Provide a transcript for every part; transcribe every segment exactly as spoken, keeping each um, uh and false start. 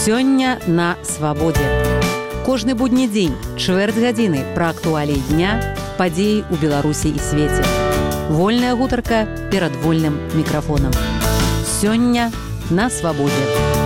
Сёння на свабодзе. Кожны будні дзень, чвэрць гадзіны пра актуаліі дня, падзеі ў Беларусі і свеце. Вольная гутарка перад вольным мікрафонам. Сёння на свабодзе.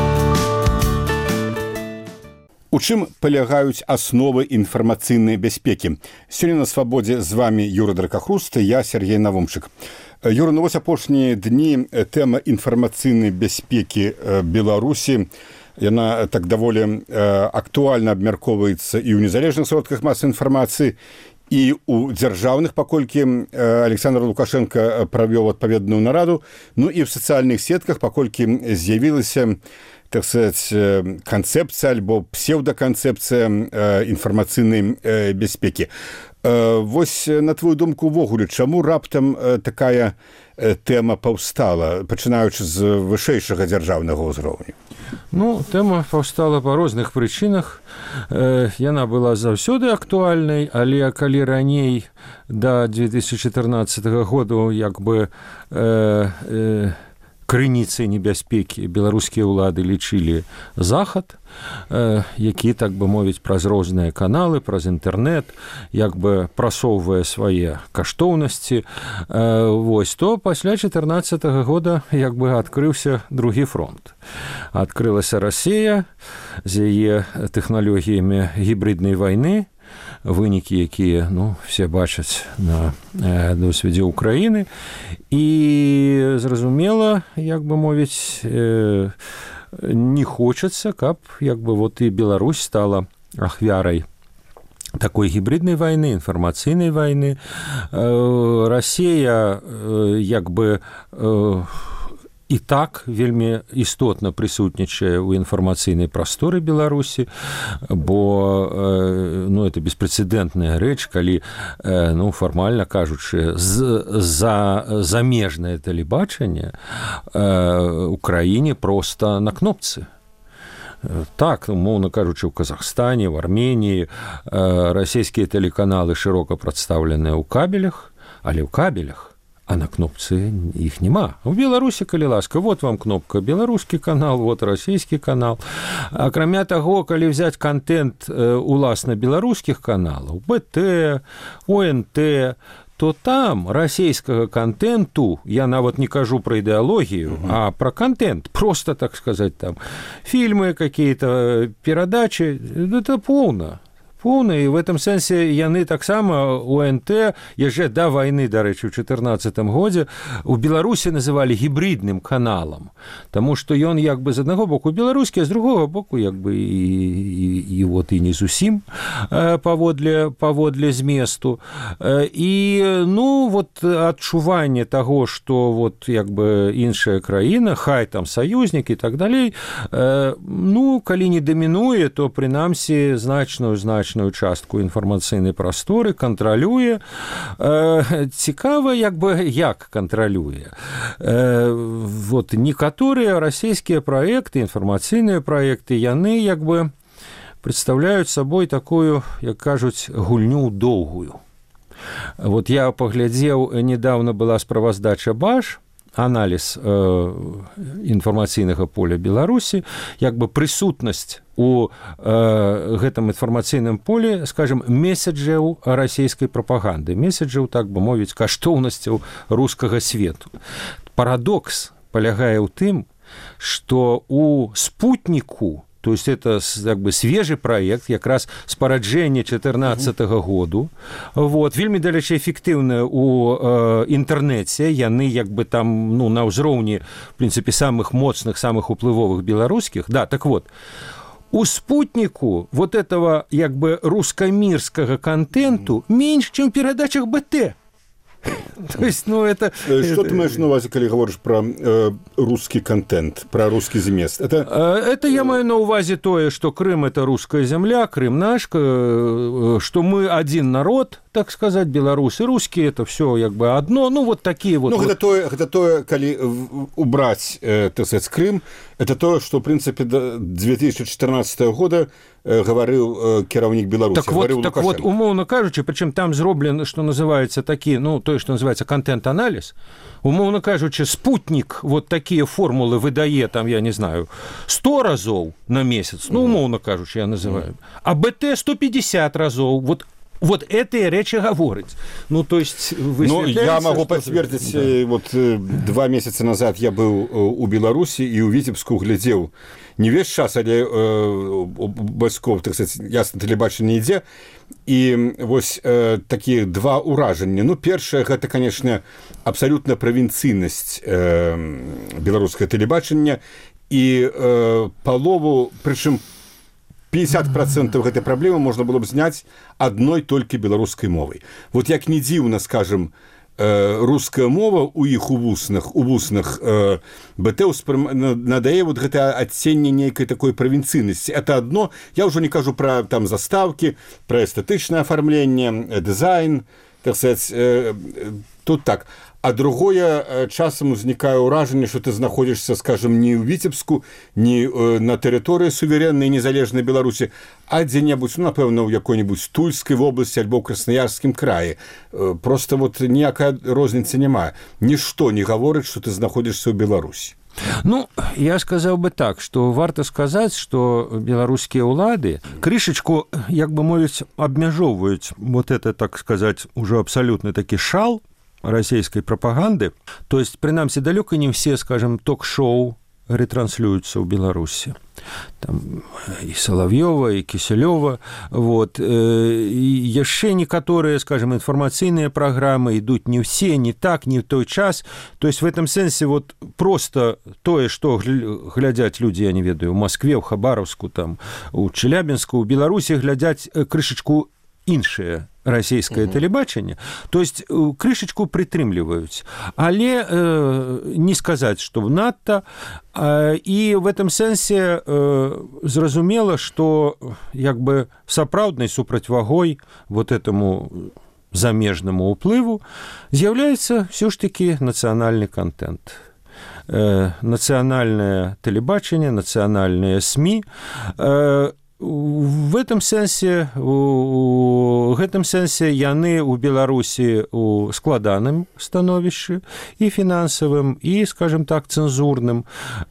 У чым палягаюць асновы інфармацыйнай бяспекі? Сёння на свабодзе з вами Юра Дракахруст, я Сергей Навумчык. Юра, ну вось апошнія дні тэма інфармацыйнай бяспекі Беларусі, яна так даволі актуальна абмяркоўваецца і ў незалежных сродках масавай інфармацыі, і ў дзяржаўных, паколькі Александр Лукашенко правёў адпаведную нараду, ну і ў сацыяльных сетках, паколькі з'явілася, так сказать, канцэпцыя альбо псеўдаканцэпцыя інфармацыйнай бяспекі. Вось, на твою думку, увогуле, чаму раптам такая тэма паўстала, пачынаючы з вышэйшага дзяржаўнага ўзроўню? Ну, тэма паўстала па розных прычынах. Яна была заўсёды актуальнай, але калі раней да две тысячи чатырнаццатага году як бы э, э, крыніцай небяспекі беларускія ўлады лічылі захад, э, які, так бы мовіць, праз розныя каналы, праз інтэрнэт, як бы прасоўвае свае каштоўнасці. Э, вось, то пасля чатырнаццатага года як бы адкрыўся другі фронт. Адкрылася Расія з яе тэхналогіямі гібриднай вайны, вынікі, якія, ну, все бачаць на э, досведзе Украіны. І зразумела, як бы мовіць, э, не хочацца, каб як бы вот і Беларусь стала ахвярай такой гібриднай вайны, інфармацыйнай вайны. Э, Расія э, як бы э, і так вельмі істотна прысутнічае ў інфармацыйнай прасторы Беларусі, бо э, ну, это беспрэцэдэнтная рэч, калі э, ну, фармальна кажучы, з, за замежнае тэлебачанне э, у краіне проста на кнопцы. Так, умоўна кажучы, у Казахстане, в Арменіі э, расійскія тэлеканалы шырока прадстаўленыя ў кабелях, але ў кабелях, а на кнопцы іх няма. У Беларусі, калі ласка, вот вам кнопка беларускі канал, вот расійскі канал. Акрамя таго, калі взять контент уласна беларускіх каналаў, бэ тэ, о эн тэ, то там расійскага контенту, я нават не кажу про ідэалогію, угу. а про контент, просто, так сказать, там, фильмы какие-то, перадачи, это полно. Поўна, і в этом сэнсе яны таксама о эн тэ яшчэ да вайны, дарэчы, ў чатырнаццатым годзе у Беларусі называлі гібридным каналам, таму што ён як бы з аднаго боку беларускі, а з другога боку як бы і, і, і вот і не зусім паводле, паводле зместу. І ну вот адчуванне таго, што вот як бы іншая краіна, хай там саюзнік і так далей, ну калі не дамінуе, то прынамсі значную значную частку інфармацыйнай прасторы кантралюе. Э, цікава, як бы, як кантралюе. Э, вот некаторыя расійскія праекты, інфармацыйныя праекты, яны, як бы, прадстаўляюць сабой такую, як кажуць, гульню доўгую. Вот я паглядзеў, недавно была справаздача БАЖ, аналіз э, інфармацыйнага поля Беларусі, як бы прысутнасць у э, гэтым інфармацыйным поле, скажем, месседжаў расійскай прапаганды, месседжаў, так бы мовіць, каштоўнасцяў рускага свету. Парадокс палягае ў тым, што у спутніку, то есть это как бы свежий проект, как раз с параджэння чатырнаццатага году. Вот, вельмі далеча эффектыўна у э, інтэрнэце, яны як бы там, ну, на ўзроўні, в принципе, самых моцных, самых уплывовых беларускіх. Да, так вот, у спутнику вот этого як бы русско-мирского контенту меньше, чем в передачах бэ тэ. То есть, ну, это... Что это... ты маешь на увазе, когда говоришь про э, русский контент, про русский змест? Это... это я маю на увазе тое, что Крым – это русская земля, Крым наш, что мы один народ, так сказать, белорусы, русские, это все как бы одно, ну вот такие вот. Ну вот... гэта тое, гэта тое, калі убраць, э, так сказать, Крым, это тое, што ў прынцыпе до две тысячи четырнадцатого года э, гаварыў э, кіраўнік Беларусі. Так вот, так вот, умоўна кажучы, прычым там зроблен, што называецца такі, ну тое, што называецца контент-анализ, умоўна кажучы, спутник вот такія формулы выдае там, я не знаю, сто разоў на месяц, ну умоўна кажучы, я называю, а БТ сто пятьдесят разоў, вот Вот этыя рэчы гаворыць. Ну, то есть, ну, я могу подтвердить, да. Вот два месяца назад я был у Беларуси и у Витебску глядел не весь час, але э, бацькоў, так сказать, ясна, тэлебачанне ідзе. І вось э, такія два ўражанні. Ну, першае, гэта, конечно, абсолютна правінцыйнасць э, беларускае тэлебачання і э, палову, прычым пятьдесят процентов гэтай праблемы можна было б зняць адной толькі беларускай мовай. Вот як не дзіўна, скажем, руская мова у іх у вуснах, у вуснах э, БТ надае вот гэта адценне нейкай такой правінцыйнасці. Это одно. Я ўжо не кажу пра там заставкі, пра эстэтычнае афармленне, дызайн, так сказать, э, тут так. А другое, часам узнікае ўражанне, што ты знаходзішся, скажем, не ў Віцебску, не на тэрыторыі суверэннай незалежнай Беларусі, а дзе-небудзь, ну, напэўна, ў якой-небудзь Тульскай вобласці альбо ў Краснаярскім краі. Просто вот ніякая розніца няма. Нішто не гаворыць, што ты знаходзішся ў Беларусі. Ну, я сказаў бы так, што варта сказаць, што беларускія ўлады крышачку, як бы мовіць, абмяжоўваюць вот это, так сказаць, ужо абсалютны такі шал российской пропаганды. То есть, принамсі, далёка не все, скажем, ток-шоу ретранслюются в Беларуси. Там и Соловьева, и Киселева. Вот. И яшчэ некаторыя, скажем, информацыйныя программы идут не все, не так, не в той час. То есть, в этом сенсе вот просто тое, что глядят люди, я не ведаю, в Москве, в Хабаровску, там, у Челябинску, у Беларуси глядят крышечку іншае расійскае угу. тэлебачанне, то есть крышачку прытрымліваюць, але э, не сказаць, што надта, э, і в этом сэнсе э, зразумела, што як бы сапраўднай супрацьвагой вот этому замежнаму ўплыву з'яўляецца ўсё ж такі нацыянальны контент. Э, нацыянальнае тэлебачанне, нацыянальныя СМІ, э, в этом сэнсе у гэтым сэнсе яны ў Беларусі у складаным становішчы і фінансавым, і, скажем так, цэнзурным.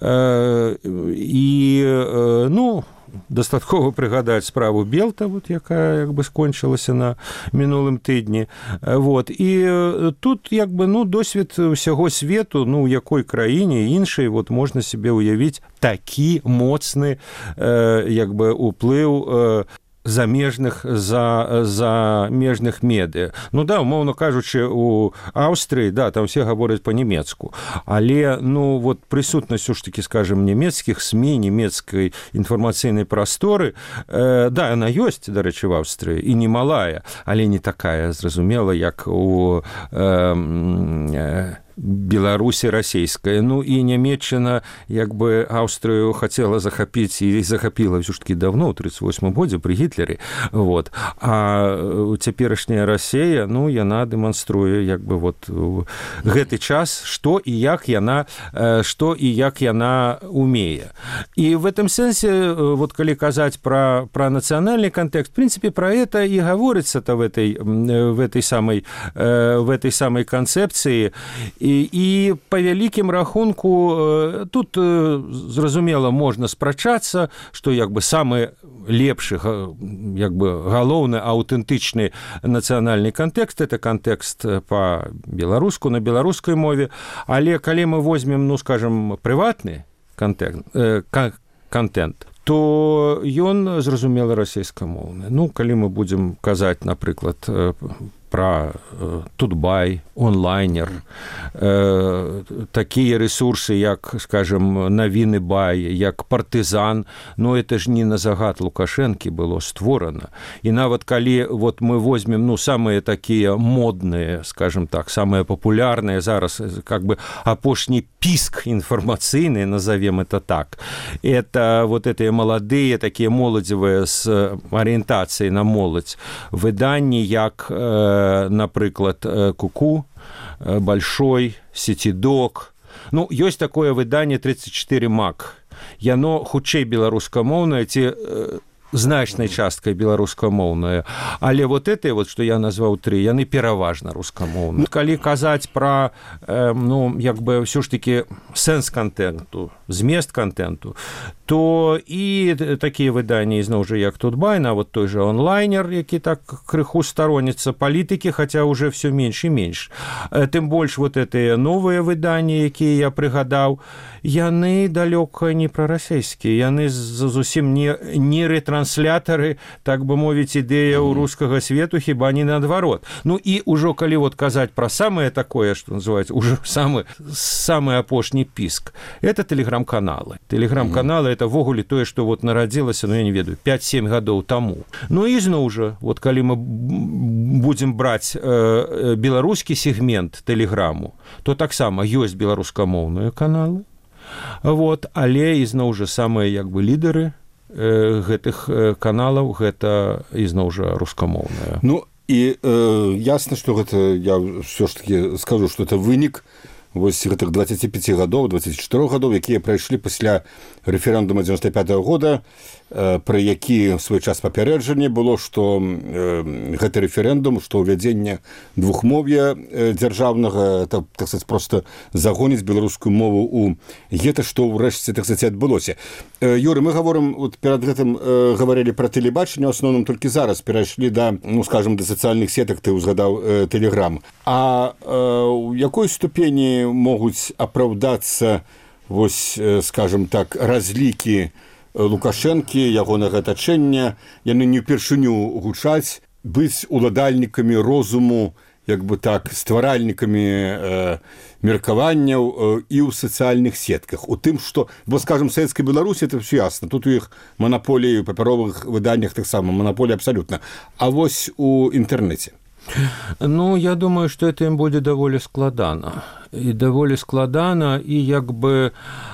І, ну, дастаткова прыгадаць справу Белта, вот, якая як бы скончылася на мінулым тыдні. Вот. І тут як бы, ну, досвед усяго свету, ну, у якой краіне іншай вот, можна себе уявіць такі моцны э, як бы уплыў э, замежных за замежных медыа. Ну да, умоўна кажучы, у Аўстрыі, да, там все гавораць па-нямецку, але ну вот прысутнасць уж таки, скажем, нямецкіх СМІ, нямецкай інфармацыйнай прасторы, э, да, яна ёсць, дарэчы, в Аўстрыі, і немалая, але не такая, зразумела, як у э, э, Беларусі расійская. Ну і Нямецчына як бы Аўстрыю хацела захапіць і захапіла ўсё ж такі давно, ў тридцать восьмым годзе пры Гітлеры. Вот. А цяперашняя Расія, ну, яна дэманструе як бы вот гэты час, што і як яна, што і як яна умее. І в этом сэнсе, вот калі казаць пра, пра нацыянальны кантэкст, в принципе, пра это і гаворыцца-то в этой, в этой самой, в этой самой канцэпцыі. І, і па вялікім рахунку тут, зразумела, можна спрачацца, што як бы самы лепшы, як бы галоўны аўтэнтычны нацыянальны кантэкст — это кантэкст па-беларуску, на беларускай мове, але калі мы возьмем, ну, скажем, прыватны контент, э, контент, то ён, зразумела, расійскамоўны. Ну, калі мы будзем казаць, напрыклад, про Тутбай, онлайнер, такія рэсурсы, як, скажем, Навіны Бай, як Партызан, но это ж не на загад Лукашэнкі было створана. І нават калі вот мы возьмем, ну, самыя такія модныя, скажем так, самыя папулярныя зараз, как бы апошні піск інфармацыйны, назовем это так, это вот этыя маладыя, такія моладзевыя з арыентацыяй на моладзь выданні, як, напрыклад, Куку, Большой, Сетидок. Ну, ёсць такое выданне тридцать четыре мак. Яно хутчэй беларускамоўнае ці значнай часткай беларускамоўная, але вот это вот, што я назваў тры, яны пераважна рускамоўныя. Калі казаць пра, э, ну, як бы ўсё ж такі сэнс контенту, змест контенту, то і такія выданні, ізноў жа, як Тутбай, нават той же онлайнер, які так крыху староніцца палітыкі, хаця ўжо все менш і менш. Тым больш вот гэтыя новыя выданні, якія я прыгадаў, яны далёка не прарасійскія, яны зусім не, не ретранслятары, так бы мовіць, ідэя ў рускага свету, хіба не наадварот. Ну і ўжо калі вот казаць пра самае такое, што называецца, ўжо самы, самы апошні піск, это тэлеграм-каналы. Тэлеграм-каналы, это ввогуле тое, што вот нарадзілася, ну я не ведаю, пять-семь гадоў таму. Ну і зноў жа, вот калі мы будзем браць э, беларускі сегмент тэлеграму, то таксама ёсць беларускамоўныя каналы, вот, але ізноў жа самыя як бы лідары э, гэтых э, каналаў, гэта ізноў жа рускамоўныя. Ну і э, ясна, што гэта, я ўсё ж таки скажу, што это вынік вось гэтых двадцати пяти гадоў, двадцати четырёх гадоў, якія прайшлі пасля рэферэндума девяносто пятого года, пра які свой час папярэджанне было, што гэты рэферэндум, што ўвядзенне двухмоўя дзяржаўнага, это, так сказать, просто загоніць беларускую мову у гета, што ўрэшце, так сказать, адбылося. Юры, мы гаворым, вот перад гэтым гаварылі пра тэлебачанне, у асноўным толькі зараз перайшлі да, ну, скажем, да сацыяльных сетак, ты узгадаў Тэлеграм. А у якой ступені могуць апраўдацца, вось, скажем так, разлікі Лукашэнкі, ягонага атачэння, яны не ўпершыню гучаць, быць уладальнікамі розуму, як бы так, стваральнікамі э, меркаванняў э, і ў сацыяльных сетках. У тым, што, бо, скажем, савецкай Беларусі, это все ясна. Тут у іх манаполіі, у папяровых выданнях таксама, манаполія абсалютна. А вось у інтэрнэце. Ну, я думаю, што это ім будзе даволі складана. І даволі складана, і як бы,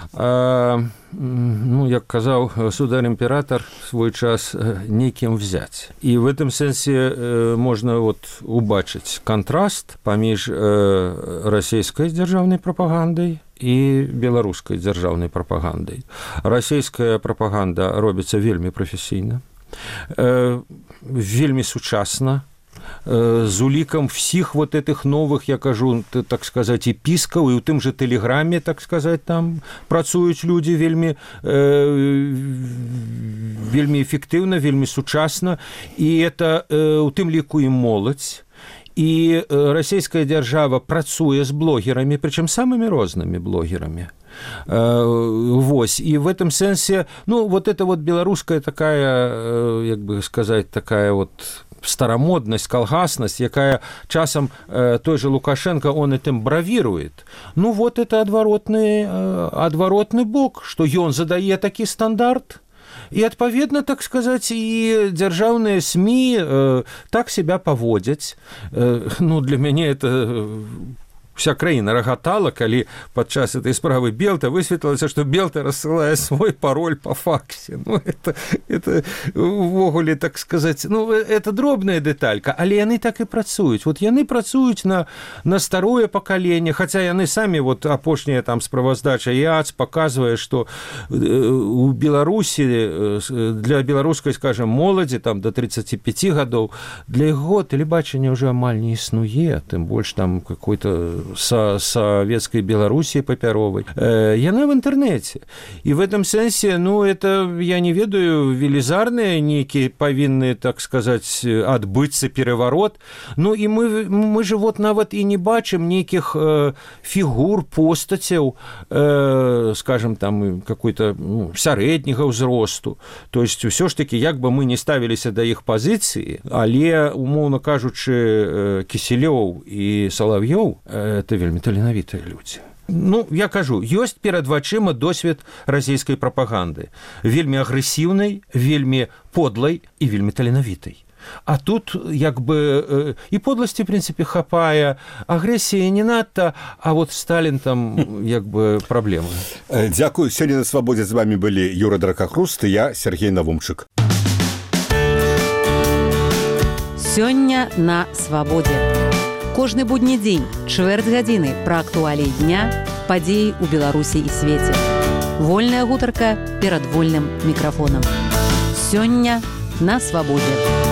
э, ну, як казаў судар-імператор свой час, нейкім взяць. І в этом сэнсе э, можна вот убачыць кантраст паміж э, расійскай дзяржаўнай прапагандай і беларускай дзяржаўнай прапагандай. Расійская прапаганда робіцца вельмі прафесійна, э, вельмі сучасна, з улікам всіх вот этих новых, я кажу, так сказать, епіскаў, і ў тым же Тэлеграме, так сказать, там працуюць людзі вельмі, э, вельмі эфектыўна, вельмі сучасна, і это э, у тым ліку і моладзь. І расійская дзяржава працуе з блогерамі, прычым самымі рознымі блогерамі. Вось, і в этом сэнсе, ну, вот это вот беларуская такая, як бы сказать, такая вот старомодность, колгаснность, якая часом э, той же Лукашенко, он этим бравирует. Ну, вот это отворотный, э, отворотный бок, что он задает такі стандарт. І, адпаведна, так сказаць, і дзяржаўныя СМІ э, так себя паводзяць. Э, ну, для мяне это... Вся краіна рагатала, калі падчас этой справы Белта высветлілася, што Белта рассылае свой пароль по факсе. Ну, это, это увогуле, так сказаць, ну, это дробная дэталька, але яны так і працуюць. Вот яны працуюць на, на старое пакаленне, хаця яны самі, вот апошняя там справаздача ЕАЦ паказвае, што у Беларусі для беларускай, скажем, моладзі там до тридцати пяти гадоў, для яго тэлебачання ўжо амаль не існуе, тым больш там какой-то са савецкай Беларусі папяровай, яна в інтэрнэце. І в этом сэнсе, ну, это, я не ведаю, велізарныя нейкі павінны, так сказаць, адбыцца пераварот. Ну, і мы, мы же вот нават і не бачым нейкіх э, фігур, постацяў, э, скажем, там, какой-то ну, сярэдняга ўзросту. То есть, ўсё ж таки, як бы мы не ставіліся да іх пазіцыі, але, умоўна кажучы, Кісілёў і Салав'ёў – это вельмі таленавітыя людзі. Ну, я кажу, ёсць перад вачыма досвед расійскай прапаганды. Вельмі агрэсіўнай, вельмі подлай і вельмі таленавітай. А тут, як бы, і подласці, в прынцыпе, хапае, агрэсіі не надта, а вот Сталін там, як бы, праблемы. Дзякую. Сёння на Свабодзе з вами былі Юра Дракахруст і я, Сергей Навумчык. Сёння на Свабодзе. Кожны будні дзень, чвэрць гадзіны пра актуаліі дня, падзеі ў Беларусі і свеце. Вольная гутарка перад вольным мікрафонам. Сёння на Свабодзе.